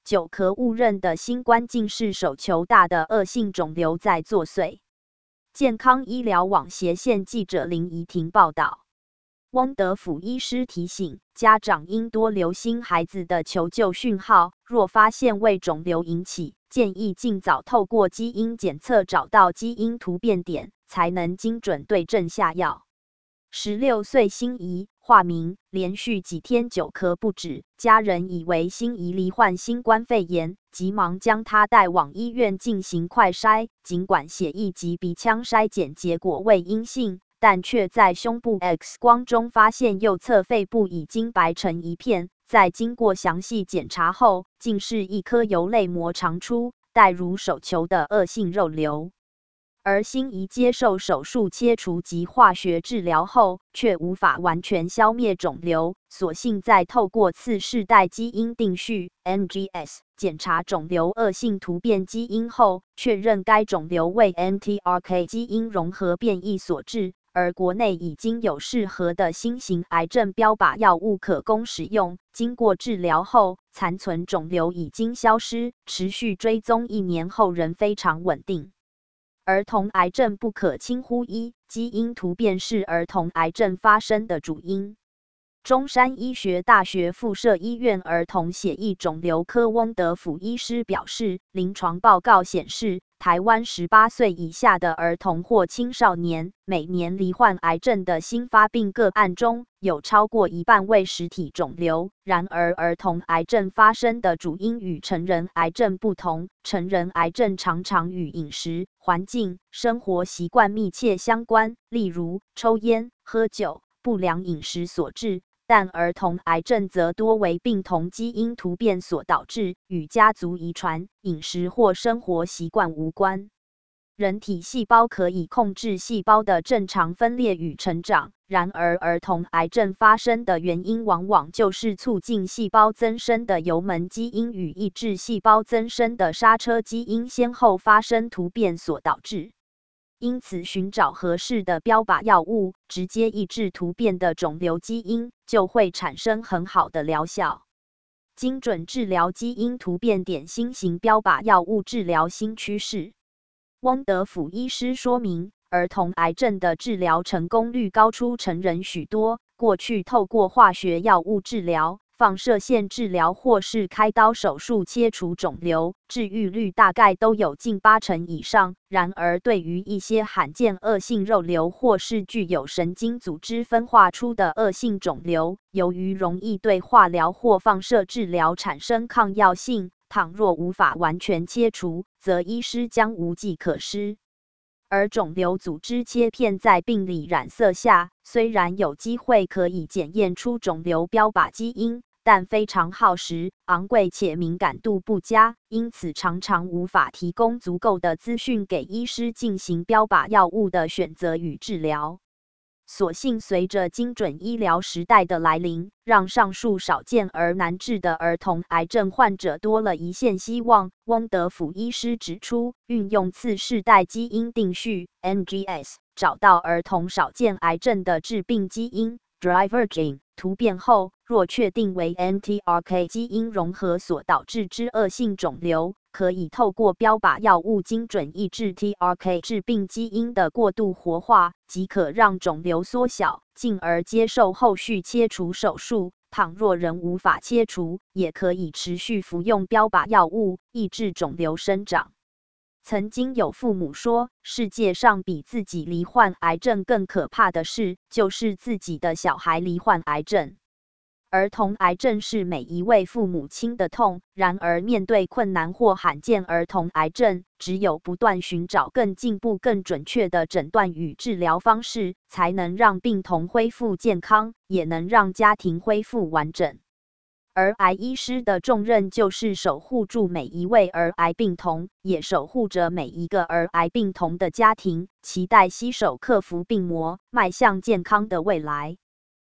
久咳误认的新冠竟是手球大的恶性肿瘤在作祟。健康医疗网斜线记者林怡婷报道。翁德甫医师提醒，家长应多留心孩子的求救讯号，若发现为肿瘤引起，建议尽早透过基因检测找到基因突变点，才能精准对症下药。16岁心怡，化名，连续几天久咳不止，家人以为心怡罹患新冠肺炎，急忙将她带往医院进行快筛，尽管血液及鼻腔筛检结果为阴性，但却在胸部 X 光中发现右侧肺部已经白成一片，在经过详细检查后，竟是一颗由泪膜长出、带如手球的恶性肉瘤。而心怡接受手术切除及化学治疗后，却无法完全消灭肿瘤，所幸在透过次世代基因定序 NGS 检查肿瘤恶性突变基因后，确认该肿瘤为 NTRK 基因融合变异所致。而国内已经有适合的新型癌症标靶药物可供使用，经过治疗后，残存肿瘤已经消失，持续追踪1年后仍非常稳定。儿童癌症不可轻忽一，基因突变是儿童癌症发生的主因。中山医学大学附设医院儿童血液肿瘤科翁德甫医师表示，临床报告显示，台湾18岁以下的儿童或青少年，每年罹患癌症的新发病个案中，有超过一半为实体肿瘤。然而，儿童癌症发生的主因与成人癌症不同，成人癌症常常与饮食、环境、生活习惯密切相关，例如抽烟、喝酒、不良饮食所致。但儿童癌症则多为病童基因突变所导致，与家族遗传、饮食或生活习惯无关。人体细胞可以控制细胞的正常分裂与成长，然而儿童癌症发生的原因往往就是促进细胞增生的油门基因与抑制细胞增生的刹车基因先后发生突变所导致。因此，寻找合适的标靶药物，直接抑制突变的肿瘤基因，就会产生很好的疗效。精准治疗基因突变点新型标靶药物治疗新趋势。翁德甫医师说明，儿童癌症的治疗成功率高出成人许多。过去透过化学药物治疗、放射线治疗或是开刀手术切除肿瘤，治愈率大概都有近80%以上。然而，对于一些罕见恶性肉瘤或是具有神经组织分化出的恶性肿瘤，由于容易对化疗或放射治疗产生抗药性，倘若无法完全切除，则医师将无计可施。而肿瘤组织切片在病理染色下，虽然有机会可以检验出肿瘤标靶基因，但非常耗时、昂贵且敏感度不佳，因此常常无法提供足够的资讯给医师进行标靶药物的选择与治疗。所幸随着精准医疗时代的来临，让上述少见而难治的儿童癌症患者多了一线希望。翁德甫医师指出，运用次世代基因定序 NGS， 找到儿童少见癌症的致病基因 driver gene 突变后，若确定为 NTRK 基因融合所导致之恶性肿瘤，可以透过标靶药物精准抑制 TRK 致病基因的过度活化，即可让肿瘤缩小，进而接受后续切除手术。倘若仍无法切除，也可以持续服用标靶药物，抑制肿瘤生长。曾经有父母说，世界上比自己罹患癌症更可怕的事，就是自己的小孩罹患癌症。儿童癌症是每一位父母亲的痛，然而面对困难或罕见儿童癌症，只有不断寻找更进步、更准确的诊断与治疗方式，才能让病童恢复健康，也能让家庭恢复完整。而癌医师的重任就是守护住每一位儿癌病童，也守护着每一个儿癌病童的家庭，期待携手克服病魔，迈向健康的未来。